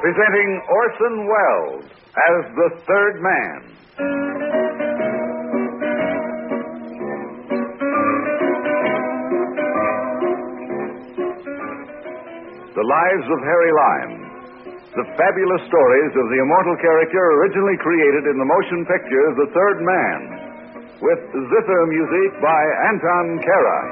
presenting Orson Welles as the Third Man. The Lives of Harry Lime. The fabulous stories of the immortal character originally created in the motion picture The Third Man, with zither music by Anton Kara.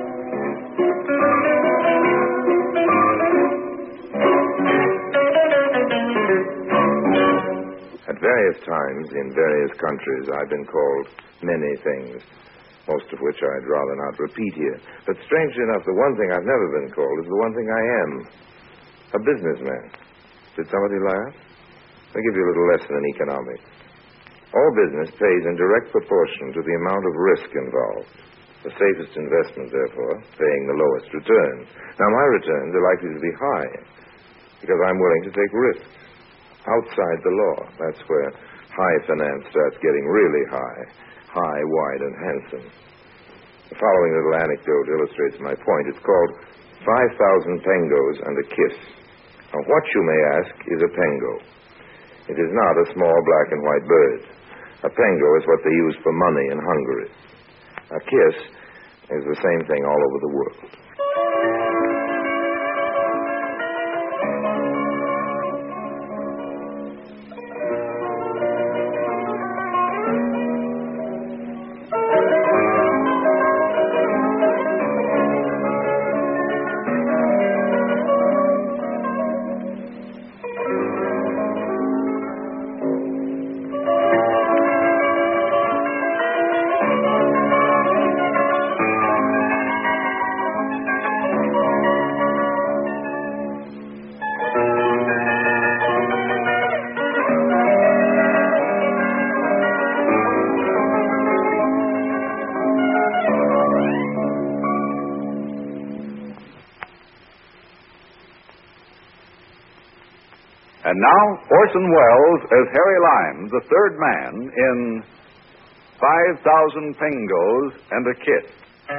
At various times in various countries, I've been called many things, most of which I'd rather not repeat here. But strangely enough, the one thing I've never been called is the one thing I am, a businessman. Did somebody laugh? I'll give you a little lesson in economics. All business pays in direct proportion to the amount of risk involved. The safest investment, therefore, paying the lowest return. Now, my returns are likely to be high because I'm willing to take risks. Outside the law, that's where high finance starts getting really high, wide, and handsome. The following little anecdote illustrates my point. It's called 5,000 Pengos and a Kiss. Now, what, you may ask, is a Pengo? It is not a small black and white bird. A Pengo is what they use for money in Hungary. A kiss is the same thing all over the world. And now, Orson Welles as Harry Lime, the Third Man, in 5,000 Pengos and a Kiss.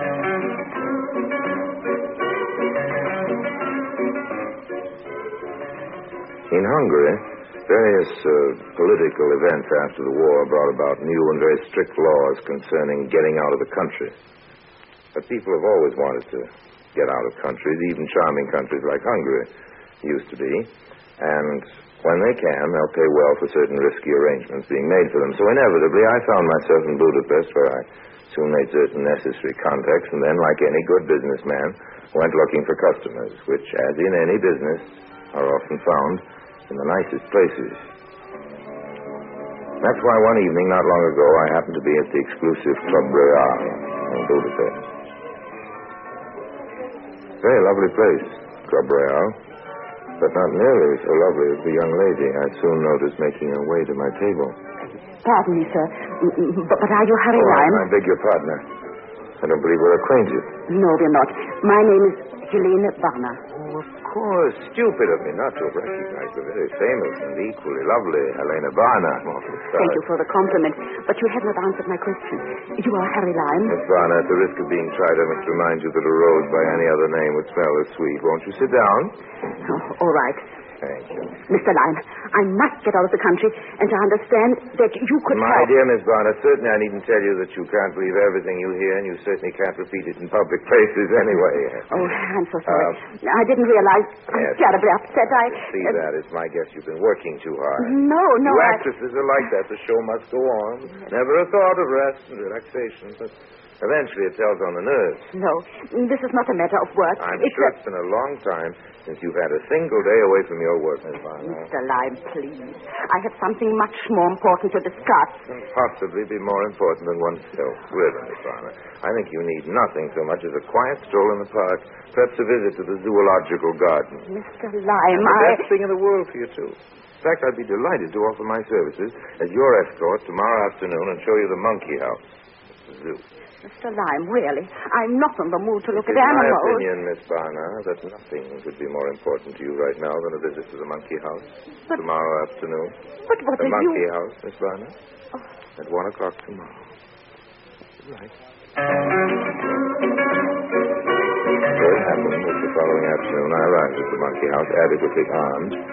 In Hungary, various political events after the war brought about new and very strict laws concerning getting out of the country. But people have always wanted to get out of countries, even charming countries like Hungary used to be. And when they can, they'll pay well for certain risky arrangements being made for them. So inevitably, I found myself in Budapest, where I soon made certain necessary contacts, and then, like any good businessman, went looking for customers, which, as in any business, are often found in the nicest places. That's why one evening, not long ago, I happened to be at the exclusive Club Royal in Budapest. Very lovely place, Club Royal. But not nearly so lovely as the young lady I soon noticed making her way to my table. Pardon me, sir, but are you Harry Lime? I beg your pardon. I don't believe we're acquainted. No, we're not. My name is Helene Varna. Oh, of course. Stupid of me not to have recognized the very famous and equally lovely Helena Varna. Thank you for the compliment, but you have not answered my question. You are Harry Lime? Miss Varna, at the risk of being tried, I must remind you that a rose by any other name would smell as sweet. Won't you sit down? Oh, all right. Thank you. Mr. Lime, I must get out of the country, and to understand that you could My help... dear Miss Varna, certainly I needn't tell you that you can't believe everything you hear, and you certainly can't repeat it in public places anyway. Oh, I'm so sorry. I didn't realize. I'm terribly upset. See that? It's my guess you've been working too hard. No, You actresses are like that. The show must go on. Never a thought of rest and relaxation, but eventually it tells on the nerves. No, this is not a matter of work. I'm sure it's been a long time since you've had a single day away from your work, Miss Varna. Mr. Lime, please. I have something much more important to discuss. Possibly be more important than oneself. Really, Miss Varna. I think you need nothing so much as a quiet stroll in the park, perhaps a visit to the zoological garden. Mr. Lime, the best thing in the world for you, too. In fact, I'd be delighted to offer my services as your escort tomorrow afternoon and show you the monkey house, the zoo. Mr. Lime, really, I'm not in the mood to look at It's animals. my opinion, Miss Varna, that nothing could be more important to you right now than a visit to the monkey house tomorrow afternoon. But what the are monkey you... house, Miss Varna, at 1 o'clock tomorrow. Good night. So it happened that the following afternoon I arrived at the monkey house adequately armed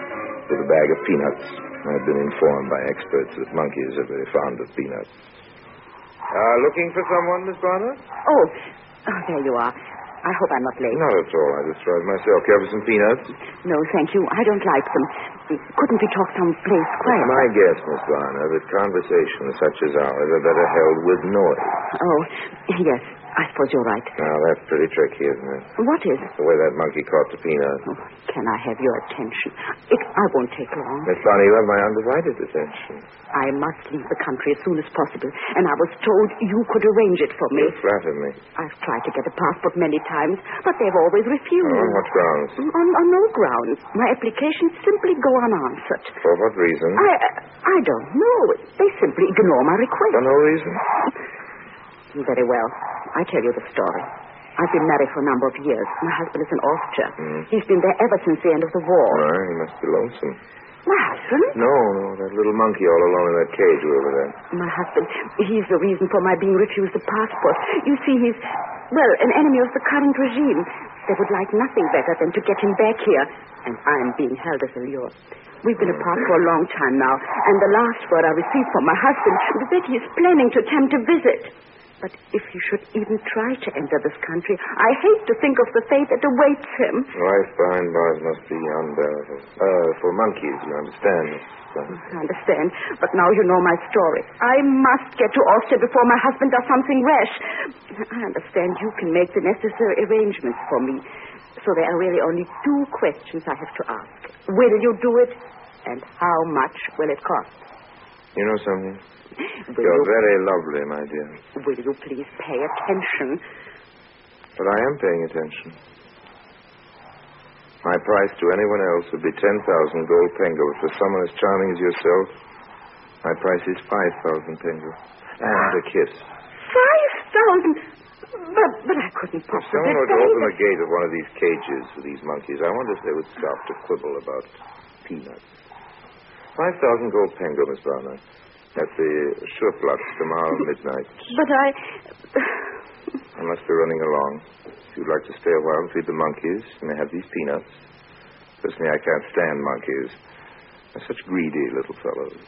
with a bag of peanuts. I've been informed by experts that monkeys are very fond of peanuts. Looking for someone, Miss Barnard? Oh, there you are. I hope I'm not late. Not at all. I just tried myself. Care for some peanuts? No, thank you. I don't like them. Couldn't we talk someplace quiet? It's my guess, Miss Barnard, that conversations such as ours are better held with noise. Oh, yes. I suppose you're right. Now, that's pretty tricky, isn't it? What is? The way that monkey caught the peanut. Oh, can I have your attention? I won't take long. Miss Barnard, you have my undivided attention. I must leave the country as soon as possible, and I was told you could arrange it for me. You flatter me. I've tried to get a passport many times, but they've always refused. On what grounds? On no grounds. My applications simply go unanswered. For what reason? I don't know. They simply ignore my request. For no reason? Very well. I tell you the story. I've been married for a number of years. My husband is in Austria. He's been there ever since the end of the war. Well, he must be lonesome. My husband? No, that little monkey all alone in that cage over there. My husband, he's the reason for my being refused a passport. You see, he's, well, an enemy of the current regime. They would like nothing better than to get him back here. And I'm being held as a lure. We've been apart for a long time now, and the last word I received from my husband was that he is planning to attempt a visit. But if he should even try to enter this country, I hate to think of the fate that awaits him. Life behind bars must be unbearable. For monkeys, you understand. I understand, but now you know my story. I must get to Austria before my husband does something rash. I understand you can make the necessary arrangements for me. So there are really only two questions I have to ask. Will you do it? And how much will it cost? You know something? You're very lovely, my dear. Will you please pay attention? But I am paying attention. My price to anyone else would be 10,000 gold pengos. For someone as charming as yourself, my price is 5,000 pengos. And a kiss. 5,000? But I couldn't If possibly someone were to pay open that. the gate of one of these cages with these monkeys, I wonder if they would stop to quibble about peanuts. 5,000 gold pengo, Miss Barnard. At the Schurplatz tomorrow midnight. But I must be running along. If you'd like to stay a while and feed the monkeys, you may have these peanuts. Personally, I can't stand monkeys. They're such greedy little fellows.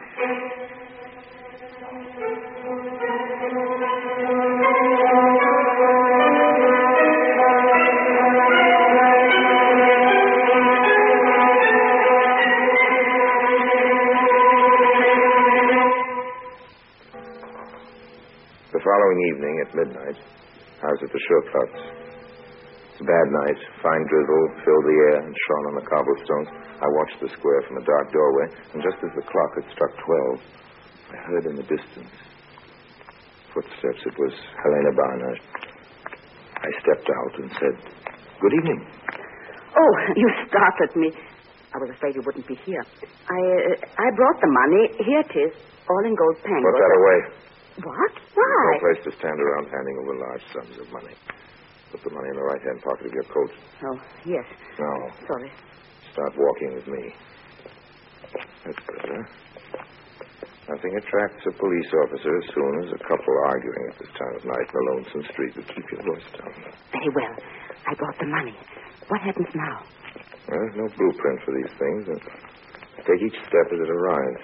The following evening at midnight, I was at the Schurplatz. It's a bad night. Fine drizzle filled the air and shone on the cobblestones. I watched the square from a dark doorway, and just as the clock had struck 12, I heard in the distance footsteps. It was Helena Barnard. I stepped out and said, "Good evening." Oh, you startled me. I was afraid you wouldn't be here. I brought the money. Here it is, all in gold pengos. Put that away. What? There's Why? no place to stand around handing over large sums of money. Put the money in the right-hand pocket of your coat. Oh, yes. Now, Sorry. start walking with me. That's better. Nothing attracts a police officer as soon as a couple arguing at this time of night in a lonesome street. But keep your voice down. Very well. I brought the money. What happens now? Well, there's no blueprint for these things. And take each step as it arrives.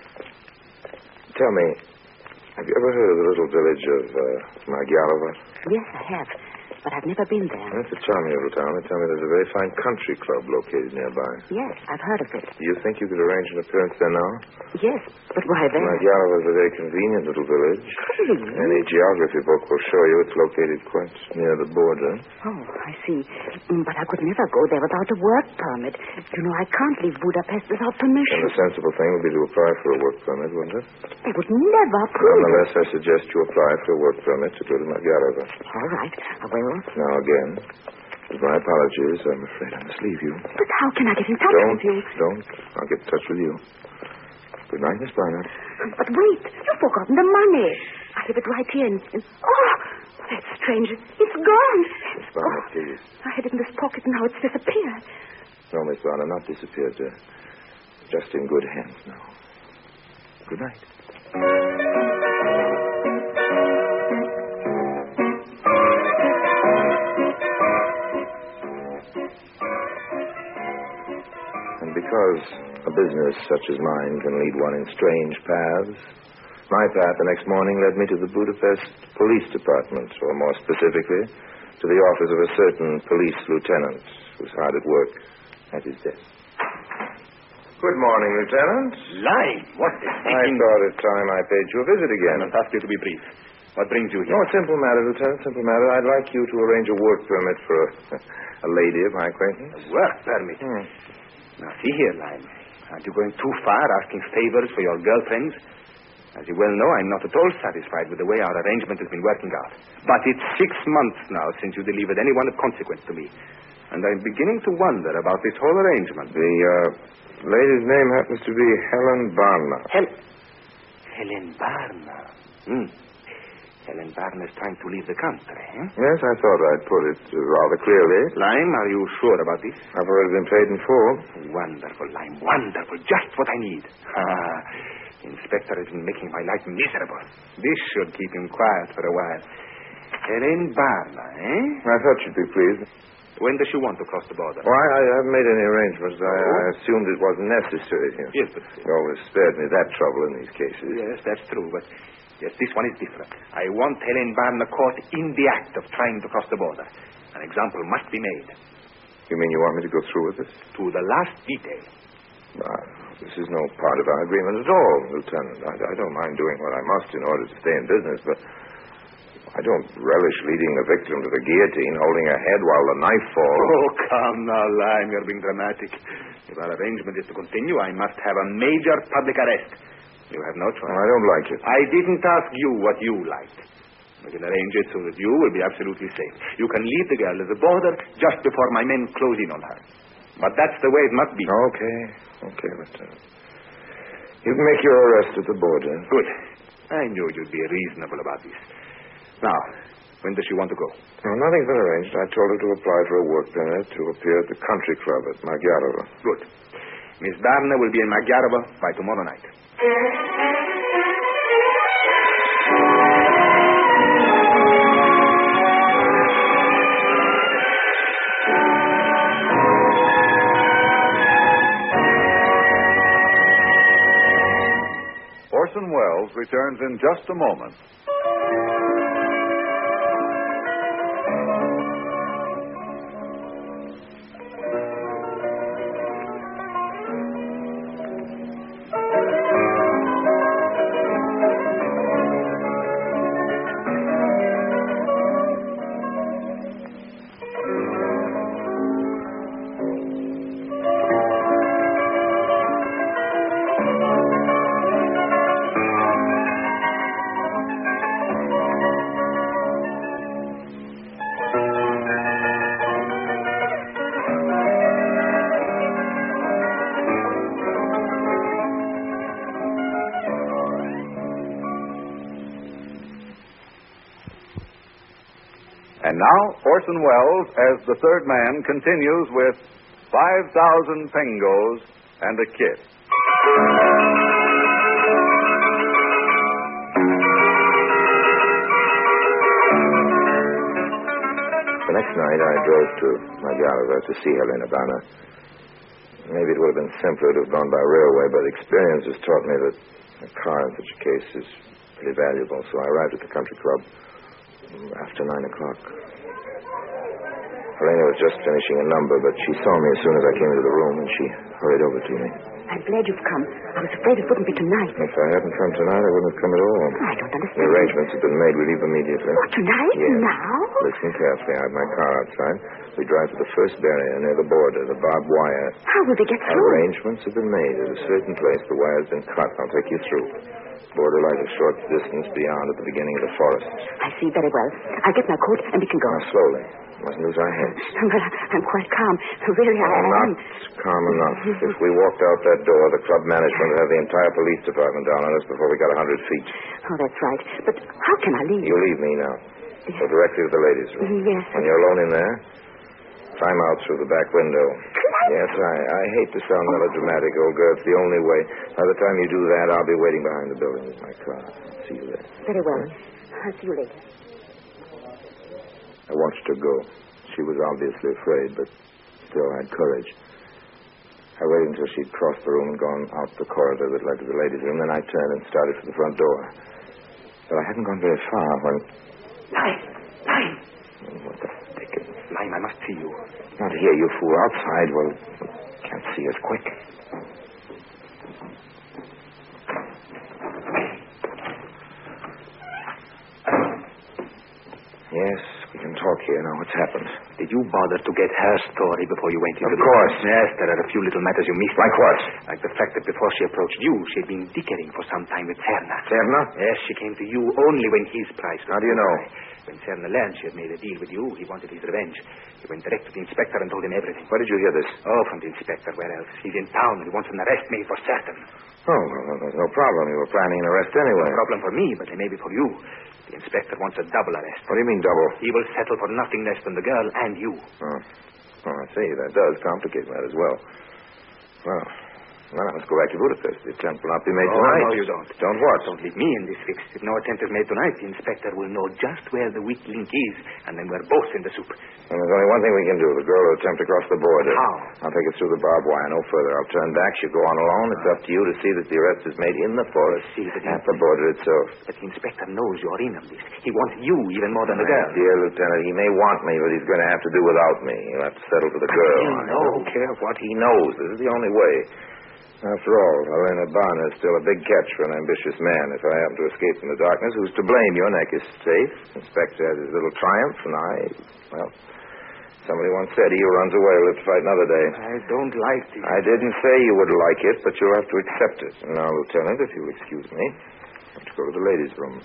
Tell me, have you ever heard of the little village of Magyalovat? Yes, I have. But I've never been there. It's a charming little town. They tell me there's a very fine country club located nearby. Yes, I've heard of it. Do you think you could arrange an appearance there now? Yes, but why there? Magyalovat is a very convenient little village. Really? Any geography book will show you it's located quite near the border. Oh, I see. But I could never go there without a work permit. You know, I can't leave Budapest without And permission. the sensible thing would be to apply for a work permit, wouldn't it? They would never approve it. Nonetheless, I suggest you apply for a work permit to go to Magyalovat. All right, I will. Now, again, with my apologies, I'm afraid I must leave you. But how can I get in touch with you? Don't. I'll get in touch with you. Good night, Miss Barnard. But wait, you've forgotten the money. I have it right here. Oh, that's strange. It's gone. Miss Barnard, please. I had it in this pocket and now it's disappeared. No, Miss Barnard, not disappeared. Just in good hands now. Good night. And because a business such as mine can lead one in strange paths. My path the next morning led me to the Budapest Police Department, or more specifically, to the office of a certain police lieutenant who's hard at work at his desk. Good morning, Lieutenant. Lime? What the I thought it time I paid you a visit again. I must ask you to be brief. What brings you here? No, a simple matter, Lieutenant, simple matter. I'd like you to arrange a work permit for a lady of my acquaintance. A work permit? Now, see here, Lime. Aren't you going too far asking favors for your girlfriends? As you well know, I'm not at all satisfied with the way our arrangement has been working out. But it's 6 months now since you delivered anyone of consequence to me. And I'm beginning to wonder about this whole arrangement. The lady's name happens to be Helen Barner. Helen Barner? Helen Barner's trying to leave the country, eh? Yes, I thought I'd put it rather clearly. Lime, are you sure about this? I've already been paid in full. Wonderful, Lime, wonderful. Just what I need. The inspector has been making my life miserable. This should keep him quiet for a while. Helen Barner, eh? I thought you'd be pleased. When does she want to cross the border? Well, I haven't made any arrangements. I assumed it wasn't necessary. Yes, but... You always spared me that trouble in these cases. Yes, that's true, but... Yes, this one is different. I want Helen Barner caught in the act of trying to cross the border. An example must be made. You mean you want me to go through with this? To the last detail. This is no part of our agreement at all, Lieutenant. I don't mind doing what I must in order to stay in business, but I don't relish leading a victim to the guillotine, holding her head while the knife falls. Oh, come now, Lime. You're being dramatic. If our arrangement is to continue, I must have a major public arrest. You have no choice. I don't like it. I didn't ask you what you like. We can arrange it so that you will be absolutely safe. You can leave the girl at the border just before my men close in on her. But that's the way it must be. Okay, Lieutenant. You can make your arrest at the border. Good. I knew you'd be reasonable about this. Now, when does she want to go? No, nothing's been arranged. I told her to apply for a work permit to appear at the country club at Magyarova. Good. Miss Barner will be in Magyarova by tomorrow night. Orson Welles returns in just a moment. And now, Orson Welles, as the third man, continues with 5,000 Pengos and a Kiss. The next night, I drove to Magyarova to see Helena Barner. Maybe it would have been simpler to have gone by railway, but experience has taught me that a car in such a case is pretty valuable. So I arrived at the country club after 9 o'clock. Helena was just finishing a number, but she saw me as soon as I came into the room, and she hurried over to me. I'm glad you've come. I was afraid it wouldn't be tonight. If I hadn't come tonight, I wouldn't have come at all. I don't understand. The arrangements have been made. We leave immediately. What, tonight? Yes. Now? Listen carefully. I have my car outside. We drive to the first barrier near the border, the barbed wire. How will they get through? Arrangements have been made. At a certain place, the wire's been cut. I'll take you through. Border lies a short distance beyond at the beginning of the forest. I see very well. I'll get my coat and we can go. Now, slowly. Mustn't lose our heads. Well, I'm quite calm. Really, I am. Not calm enough. If we walked out that door, the club management would have the entire police department down on us before we got 100 feet. Oh, that's right. But how can I leave? You leave me now. Go directly to the ladies' room. Yes. When you're alone in there, climb out through the back window. Yes, I hate to sound melodramatic, old girl. It's the only way. By the time you do that, I'll be waiting behind the building with my car. I'll see you there. Very well. I'll see you later. I watched her go. She was obviously afraid, but still had courage. I waited until she'd crossed the room and gone out the corridor that led to the ladies' room. Then I turned and started for the front door. But I hadn't gone very far when... Lime! What the dickens? Lime, I must see you. Not here, you fool. Outside. Well, can't see us. Quick. Yes, we can talk here now. What's happened? Did you bother to get her story before you went into Of course. Yes, there are a few little matters you missed. Like what? Like the fact that before she approached you, she had been dickering for some time with Serna. Serna? Yes, she came to you only when his price was How do you know? high. When Serna learned she had made a deal with you, he wanted his revenge. He went direct to the inspector and told him everything. Where did you hear this? Oh, from the inspector. Where else? He's in town and he wants an arrest made for certain. Oh, well, there's no problem. You were planning an arrest anyway. No problem for me, but it may be for you. The inspector wants a double arrest. What do you mean, double? He will settle for nothing less than the girl and you. Oh, I see. That does complicate matters well. Well, I must go back to Budapest. The attempt will not be made tonight. No, you don't. Don't what? Don't leave me in this fix. If no attempt is made tonight, the inspector will know just where the weak link is, and then we're both in the soup. Well, there's only one thing we can do. The girl will attempt to cross the border. How? I'll take it through the barbed wire. No further. I'll turn back. She'll go on alone. It's up to you to see that the arrest is made in the forest, at the border itself. But the inspector knows you're in on this. He wants you even more than the girl. Dear Lieutenant, he may want me, but he's going to have to do without me. He'll have to settle for the girl. He I don't knows. care what he knows. This is the only way. After all, Helena Barner is still a big catch for an ambitious man. If I happen to escape from the darkness, who's to blame? Your neck is safe. Inspector has his little triumph, and well, somebody once said he who runs away will live to fight another day. I don't like this. I didn't say you would like it, but you'll have to accept it. And now, Lieutenant, if you'll excuse me, I have to go to the ladies' room.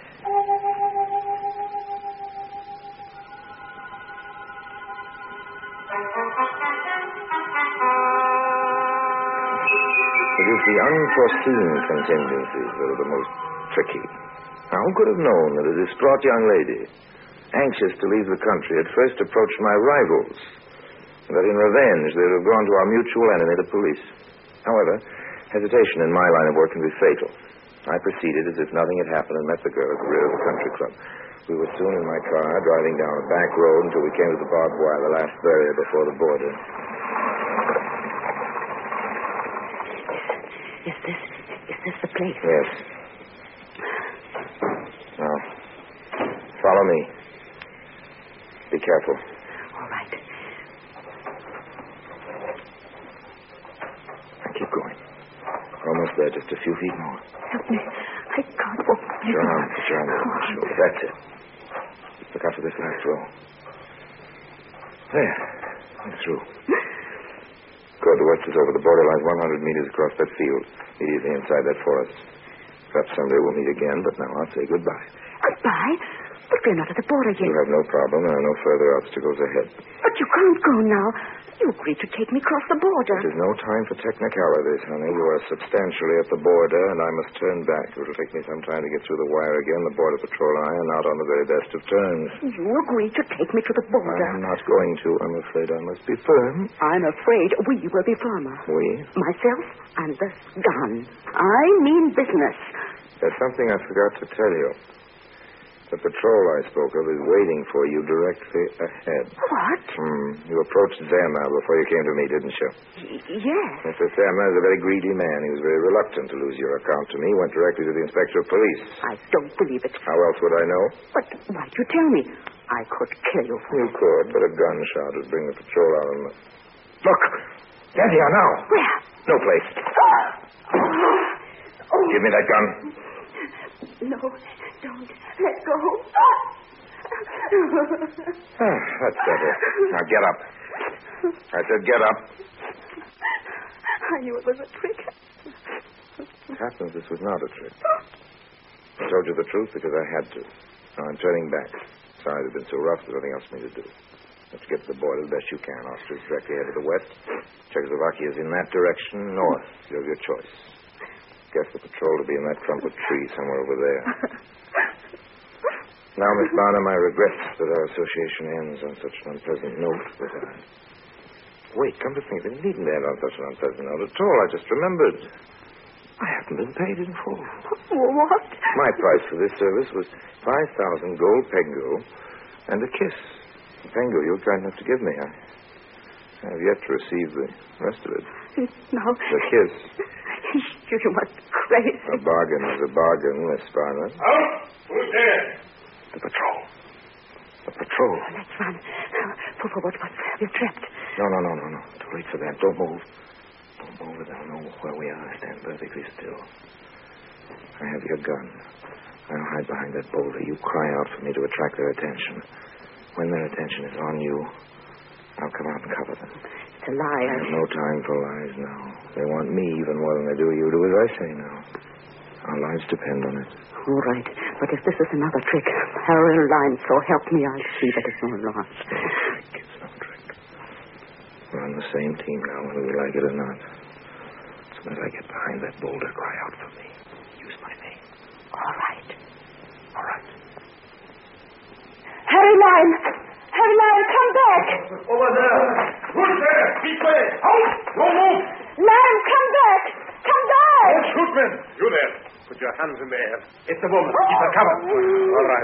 It is the unforeseen contingencies that are the most tricky. Now, who could have known that a distraught young lady, anxious to leave the country, had first approached my rivals, and that in revenge they would have gone to our mutual enemy, the police. However, hesitation in my line of work can be fatal. I proceeded as if nothing had happened and met the girl at the rear of the country club. We were soon in my car, driving down a back road until we came to the barbed wire, the last barrier before the border. Is this the place? Yes. Now, follow me. Be careful. All right. Now keep going. Almost there, just a few feet more. Help me. I can't walk. Put your arm on my shoulder. That's it. Look out for this last row. There. I'm through. Good. The west is over the borderline, 100 meters across that field, immediately inside that forest. Perhaps someday we'll meet again, but now I'll say goodbye. Goodbye? But we're not at the border yet. You have no problem. There are no further obstacles ahead. But you can't go now. You agreed to take me across the border. It is no time for technicalities, honey. You are substantially at the border, and I must turn back. It will take me some time to get through the wire again. The Border Patrol and I are not on the very best of terms. You agreed to take me to the border. I'm not going to. I'm afraid I must be firm. I'm afraid we will be firmer. We? Myself and this gun. I mean business. There's something I forgot to tell you. The patrol I spoke of is waiting for you directly ahead. What? You approached Zerma before you came to me, didn't you? Yes. Mr. Zerma is a very greedy man. He was very reluctant to lose your account to me. Went directly to the inspector of police. I don't believe it. How else would I know? But why'd you tell me? I could kill you for You it. could, but a gunshot would bring the patrol out on the... Look! There they are now. Where? No place. Oh. Give me that gun. No, don't. Let go. That's better. Now get up. I said get up. I knew it was a trick. It happens this was not a trick. I told you the truth because I had to. Now I'm turning back. Sorry it's been so rough. There's nothing else for me to do. Let's get to the border the best you can. Austria's directly ahead of the west. Czechoslovakia is in that direction, north. You have your choice. Guess the patrol will be in that clump of trees somewhere over there. Now, Miss Barner, my regrets that our association ends on such an unpleasant note, but Wait, come to think of it, it needn't end on such an unpleasant note at all. I just remembered. I haven't been paid in full. What? My price for this service was 5,000 gold pengo and a kiss. The pengo you were kind enough to give me. I have yet to receive the rest of it. Now... The kiss. You must be crazy. A bargain is a bargain, Miss Barnett. Out! Who's there? The patrol. The patrol. Let's run. For what? We're trapped. No. Too late for that. Don't move. Don't move. They'll know where we are. Stand perfectly still. I have your gun. I'll hide behind that boulder. You cry out for me to attract their attention. When their attention is on you, I'll come out and cover them. It's a lie. I have no time for lies now. They want me even more than they do you. Do as I say now. Our lives depend on it. All right. But if this is another trick, Harry Lyme, so help me, I'll see that it's no loss. It's no trick. We're on the same team now, whether we like it or not. As soon as I get behind that boulder, cry out for me. Use my name. All right. All right. Harry Lyme! Harry Lyme, come back! Over there. Who's there? Be quiet. Out! Don't move. Lyme, come back! Come back! Don't shoot, men. You there. Put your hands in the air. It's the woman. Keep her covered. All right.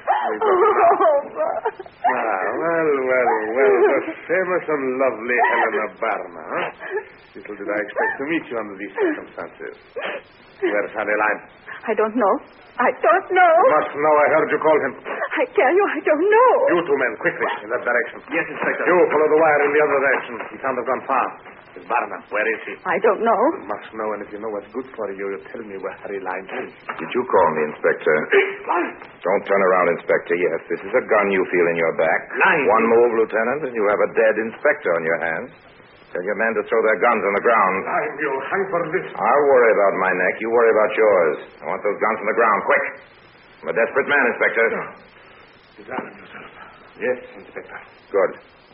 Well. The famous and lovely Helena Barna, huh? Little did I expect to meet you under these circumstances. Where's Harry Lyme? I don't know. You must know. I heard you call him. I tell you, I don't know. You two men, quickly, in that direction. Yes, Inspector. You follow the wire in the other direction. He can't have gone far. Miss Barna, where is he? I don't know. You must know, and if you know what's good for you, you tell me where Harry Lyme is. Did you call me, Inspector? Don't turn around, Inspector. Yes, this is a gun you feel in your back. Lyme. One move, Lieutenant, and you have a dead inspector on your hands. Tell your men to throw their guns on the ground. Lyme, you'll hang for this. I'll worry about my neck. You worry about yours. I want those guns on the ground, quick. I'm a desperate man, Inspector. Disarm yourself. Yes, Inspector. Good.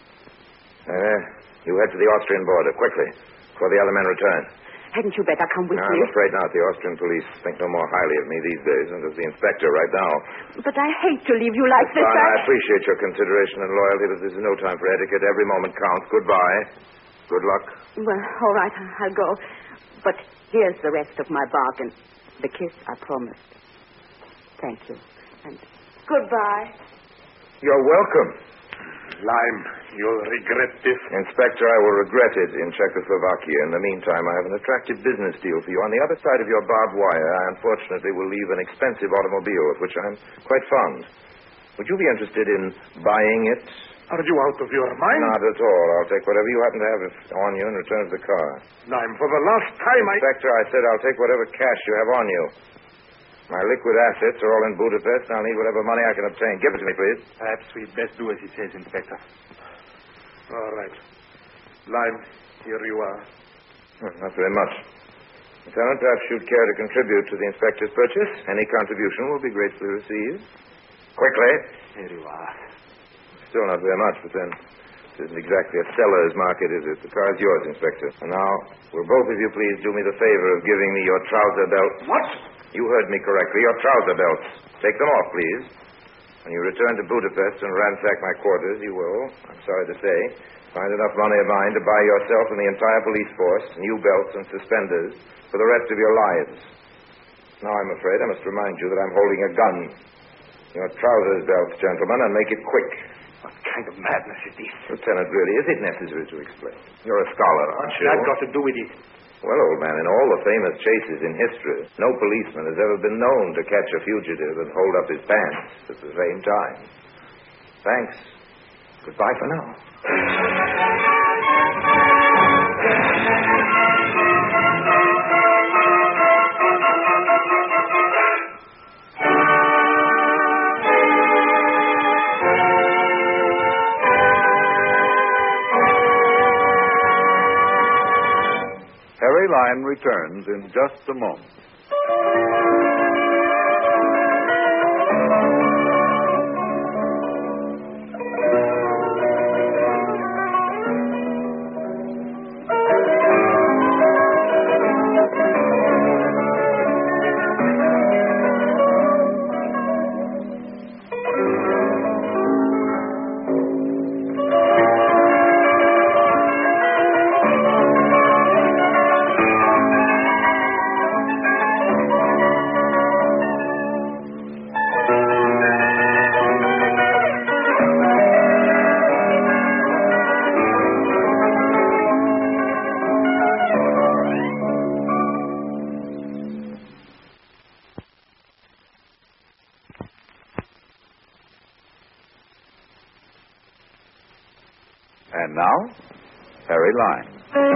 You head to the Austrian border, quickly, before the other men return. Hadn't you better come with me? I'm afraid not. The Austrian police think no more highly of me these days than does the inspector right now. But I hate to leave you like this. I appreciate your consideration and loyalty, but this is no time for etiquette. Every moment counts. Goodbye. Good luck. Well, all right, I'll go. But here's the rest of my bargain. The kiss I promised. Thank you. And goodbye. You're welcome. Lyme, you'll regret this. Inspector, I will regret it in Czechoslovakia. In the meantime, I have an attractive business deal for you. On the other side of your barbed wire, I unfortunately will leave an expensive automobile, of which I'm quite fond. Would you be interested in buying it? Are you out of your mind? Not at all. I'll take whatever you happen to have on you and return to the car. Lyme, for the last time Inspector, I said I'll take whatever cash you have on you. My liquid assets are all in Budapest, and I'll need whatever money I can obtain. Give it to me, please. Perhaps we'd best do as he says, Inspector. All right. Lyme, here you are. Not very much. Lieutenant, perhaps you'd care to contribute to the inspector's purchase. Any contribution will be gratefully received. Quickly. Here you are. Still not very much, but then it isn't exactly a seller's market, is it? The car is yours, Inspector. And now, will both of you please do me the favor of giving me your trouser belts? What? You heard me correctly. Your trouser belts. Take them off, please. When you return to Budapest and ransack my quarters, you will, I'm sorry to say, find enough money of mine to buy yourself and the entire police force new belts and suspenders for the rest of your lives. Now, I'm afraid I must remind you that I'm holding a gun. Your trousers belts, gentlemen, and make it quick. What kind of madness is this? Lieutenant, really, is it necessary to explain? You're a scholar, aren't you? What's that got to do with it? Well, old man, in all the famous chases in history, no policeman has ever been known to catch a fugitive and hold up his pants at the same time. Thanks. Goodbye for now. Harry Lyme returns in just a moment. And now, Harry Lime.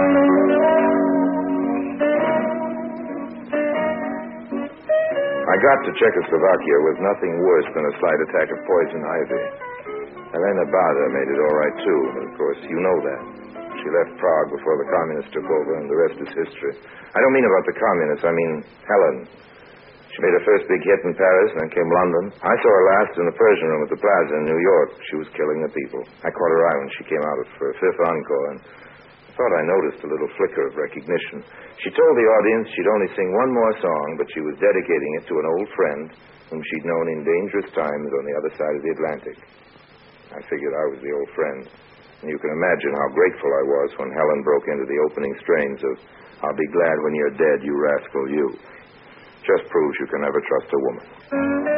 I got to Czechoslovakia with nothing worse than a slight attack of poison ivy. Helena Bada made it all right, too, but of course, you know that. She left Prague before the communists took over, and the rest is history. I don't mean about the communists, I mean Helen. She made her first big hit in Paris, and then came London. I saw her last in the Persian Room at the Plaza in New York. She was killing the people. I caught her eye when she came out for a fifth encore, and I thought I noticed a little flicker of recognition. She told the audience she'd only sing one more song, but she was dedicating it to an old friend whom she'd known in dangerous times on the other side of the Atlantic. I figured I was the old friend. And you can imagine how grateful I was when Helen broke into the opening strains of I'll Be Glad When You're Dead, You Rascal You. Just proves you can never trust a woman.